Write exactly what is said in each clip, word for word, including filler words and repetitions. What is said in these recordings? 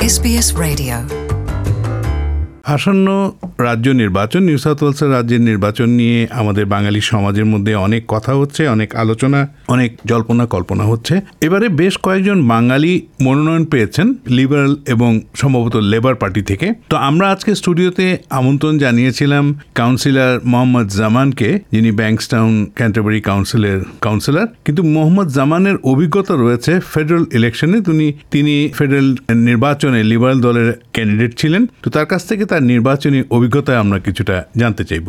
S B S Radio. আসন্ন রাজ্য নির্বাচন, নিউ সাউথ ওয়েলসের রাজ্যের নির্বাচন নিয়ে আমাদের বাঙালি সমাজের মধ্যে অনেক কথা হচ্ছে, অনেক আলোচনা, অনেক জল্পনা কল্পনা হচ্ছে। এবারে বেশ কয়েকজন বাঙালি মনোনয়ন পেয়েছেন লিবারেল এবং সম্ভবত লেবার পার্টি থেকে। তো আমরা আজকে স্টুডিওতে আমন্ত্রণ জানিয়েছিলাম কাউন্সিলর মোহাম্মদ জামানকে, যিনি ব্যাংকসটাউন ক্যান্টারবারি কাউন্সিলের কাউন্সিলর। কিন্তু মোহাম্মদ জামানের অভিজ্ঞতা রয়েছে ফেডারেল ইলেকশনে, তিনি তিনি ফেডারেল নির্বাচনে লিবারেল দলের ক্যান্ডিডেট ছিলেন। তো তার কাছ থেকে তার নির্বাচনী অভিজ্ঞতা আমরা কিছুটা জানতে চাইব।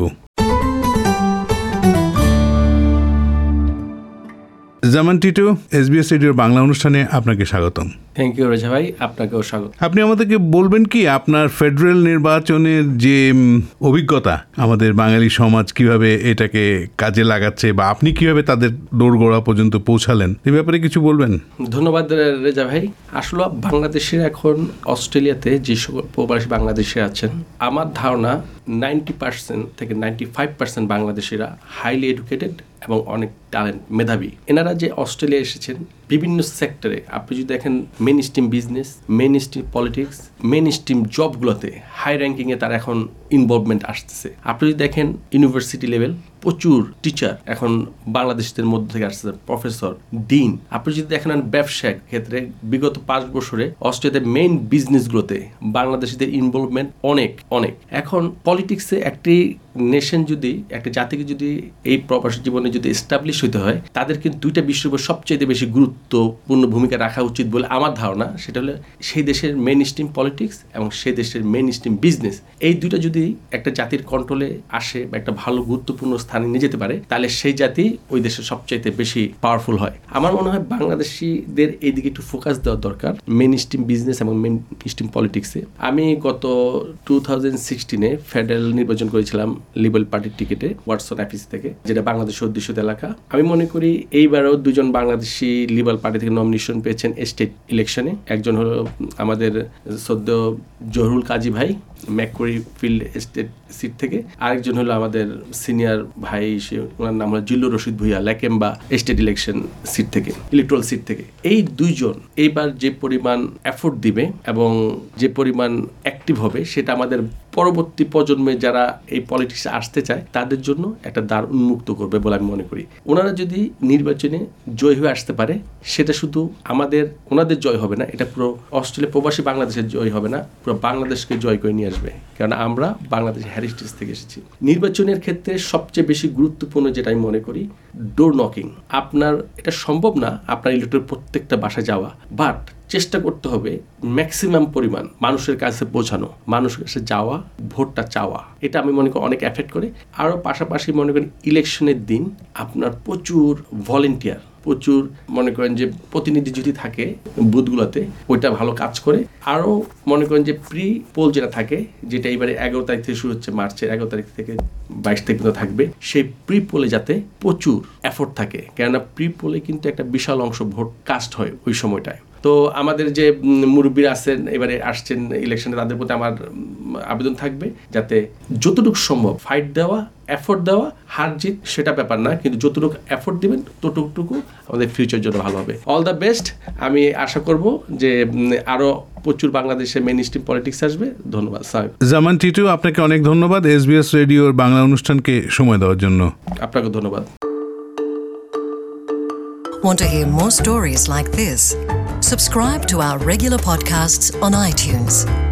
জামান টিটু, এসবিএস রেডিওর বাংলা অনুষ্ঠানে আপনাকে স্বাগতম। থ্যাংক ইউ রেজা ভাই, আপনাকেও স্বাগত। আপনি আমাদেরকে বলবেন কি আপনার ফেডারেল নির্বাচনের যে অভিজ্ঞতা, আমাদের বাঙালি সমাজ কিভাবে এটাকে কাজে লাগাচ্ছে বা আপনি কিভাবে তাদের দোরগোড়া পর্যন্ত পৌঁছালেন, এই ব্যাপারে কিছু বলবেন? ধন্যবাদ রেজা ভাই। আসলে বাংলাদেশের এখন অস্ট্রেলিয়াতে যে সকল প্রবাসী বাংলাদেশিরা আছেন, আমার ধারণা নাইনটি পার্সেন্ট থেকে নাইনটি ফাইভ পার্সেন্ট বাংলাদেশিরা হাইলি এডুকেটেড এবং অনেক ট্যালেন্ট, মেধাবী। এনারা যে অস্ট্রেলিয়া এসেছেন বিভিন্ন সেক্টরে, আপনি যদি দেখেন mainstream business, mainstream politics, mainstream জবগুলোতে হাই র্যাঙ্কিংয়ে তার এখন ইনভলভমেন্ট আসতেছে। আপনি যদি দেখেন ইউনিভার্সিটি লেভেল প্রচুর টিচার এখন বাংলাদেশদের মধ্যে থেকে আসছে, প্রফেসর, ডিন। আপনি যদি দেখেন ব্যবসার ক্ষেত্রে বিগত পাঁচ বছরে অস্ট্রেলিয়াতে মেইন বিজনেসগুলোতে বাংলাদেশিদের ইনভলভমেন্ট অনেক অনেক। এখন পলিটিক্সে একটি নেশন যদি, একটা জাতিকে যদি এই প্রবাসী জীবনে যদি এস্টাবলিশ হতে হয়, তাদের কিন্তু দুইটা বিষয়ের উপর সবচেয়ে বেশি গুরুত্বপূর্ণ ভূমিকা রাখা উচিত বলে আমার ধারণা। সেটা হলো সেই দেশের মেইন স্ট্রিম পলিটিক্স এবং সেই দেশের মেইন স্ট্রিম বিজনেস। এই দুইটা যদি একটা জাতির কন্ট্রোলে আসে বা একটা ভালো গুরুত্বপূর্ণ স্থানে নিয়ে যেতে পারে, তাহলে সেই জাতি ওই দেশের সবচাইতে বেশি পাওয়ারফুল হয়। আমার মনে হয় বাংলাদেশিদের এই দিকে একটু ফোকাস দেওয়া দরকার, মেইন স্ট্রিম বিজনেস এবং মেইন স্ট্রিম পলিটিক্সে। আমি গত টু থাউজেন্ড সিক্সটিনে ফেডারেল নির্বাচন করেছিলাম লিবারেল পার্টির টিকিটে ওয়াটসন অফিস থেকে, যেটা বাংলাদেশের অধ্যুষিত এলাকা। আমি মনে করি এইবারও দুজন বাংলাদেশি লিবারেল পার্টি থেকে নমিনেশন পেয়েছেন স্টেট ইলেকশনে। একজন হলো আমাদের সদ্য জহুরুল কাজী ভাই ম্যাককোরি ফিল্ড স্টেট সিট থেকে, আরেকজন হলো আমাদের সিনিয়র ভাই, সে ওনার নাম হলো Zillur Rashid Bhuiyan, Lakemba state election seat থেকে, ইলেকট্রাল সিট থেকে। এই দুইজন এইবার যে পরিমাণ এফোর্ট দিবে এবং যে পরিমাণ অ্যাক্টিভ হবে, সেটা আমাদের পরবর্তী প্রজন্মে যারা এই পলিটিক্সে আসতে চায় তাদের জন্য একটা দ্বার উন্মুক্ত করবে বলে আমি মনে করি। ওনারা যদি নির্বাচনে জয় হয়ে আসতে পারে, সেটা শুধু আমাদের ওনাদের জয় হবে না, এটা পুরো অস্ট্রেলিয়া প্রবাসী বাংলাদেশের জয় হবে না, পুরো বাংলাদেশকে জয় করে নিয়ে আসবে। কারণ আমরা বাংলাদেশ হেরিটেজ থেকে এসেছি। নির্বাচনের ক্ষেত্রে সবচেয়ে বেশি গুরুত্বপূর্ণ যেটা আমি মনে করি, ডোর নকিং। আপনার এটা সম্ভব না আপনার ইলেকট্রিক প্রত্যেকটা বাসায় যাওয়া, বাট চেষ্টা করতে হবে ম্যাক্সিমাম পরিমাণ মানুষের কাছে পৌঁছানো, মানুষের কাছে যাওয়া, ভোটটা চাওয়া। এটা আমি মনে করি অনেক এফেক্ট করে। আরও পাশাপাশি মনে করেন ইলেকশনের দিন আপনার প্রচুর ভলেন্টিয়ার, প্রচুর মনে করেন যে প্রতিনিধি যদি থাকে বুথগুলোতে, ওইটা ভালো কাজ করে। আরও মনে করেন যে প্রি পোল যেটা থাকে, যেটা এবারে এগারো তারিখ থেকে শুরু হচ্ছে, মার্চের এগারো তারিখ থেকে বাইশ তারিখ পর্যন্ত থাকবে, সেই প্রি পোলে যাতে প্রচুর এফোর্ট থাকে। কেননা প্রি পোলে কিন্তু একটা বিশাল অংশ ভোট কাস্ট হয় ওই সময়টায়। তো আমাদের যে মুরব্বীরা আছেন এবারে আসছেন ইলেকশনে, তাদের প্রতি আমার আবেদন থাকবে যাতে যতটুকু সম্ভব ফাইট দেওয়া, এফোর্ট দেওয়া, হার জিত সেটা ব্যাপার না, কিন্তু যতটুকু এফোর্ট দিবেন ততটুকু আমাদের ফিউচার জন্য ভালো হবে। All the best. আমি আশা করব যে আরও প্রচুর বাংলাদেশে মেইন স্ট্রিম পলিটিক্স আসবে। ধন্যবাদ স্যার। জামান টিটু, আপনাকে অনেক ধন্যবাদ এসবিএস রেডিওর বাংলা অনুষ্ঠানকে সময় দেওয়ার জন্য। আপনাকে ধন্যবাদ। Want to hear more stories like this? Subscribe to our regular podcasts on iTunes.